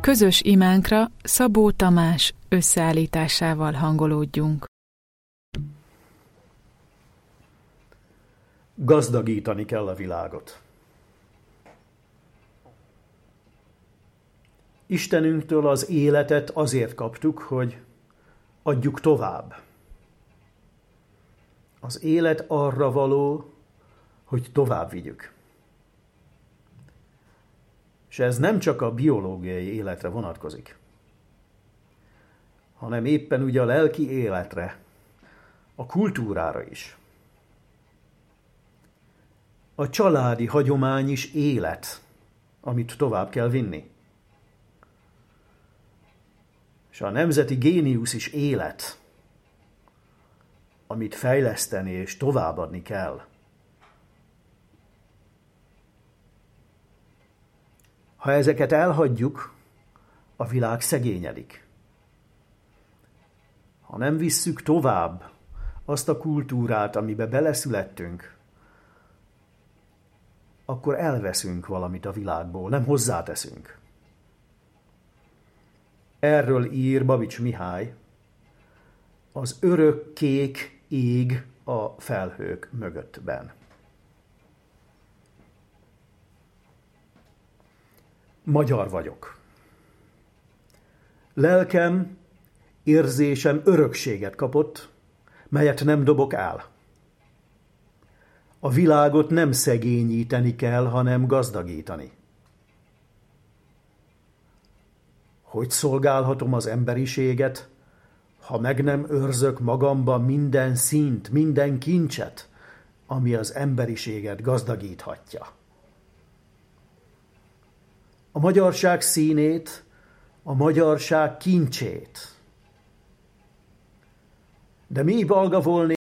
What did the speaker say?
Közös imánkra Szabó Tamás összeállításával hangolódjunk. Gazdagítani kell a világot. Istenünktől az életet azért kaptuk, hogy adjuk tovább. Az élet arra való, hogy tovább vigyük. És ez nem csak a biológiai életre vonatkozik, hanem éppen ugye a lelki életre, a kultúrára is. A családi hagyomány is élet, amit tovább kell vinni. És a nemzeti géniusz is élet, amit fejleszteni és továbbadni kell. Ha ezeket elhagyjuk, a világ szegényedik. Ha nem visszük tovább azt a kultúrát, amibe beleszülettünk, akkor elveszünk valamit a világból, nem hozzáteszünk. Erről ír Babics Mihály, az örök kék ég a felhők mögöttben. Magyar vagyok. Lelkem, érzésem örökséget kapott, melyet nem dobok el. A világot nem szegényíteni kell, hanem gazdagítani. Hogy szolgálhatom az emberiséget, ha meg nem őrzök magamban minden színt, minden kincset, ami az emberiséget gazdagíthatja? A magyarság színét, a magyarság kincsét. De mi balga volnék,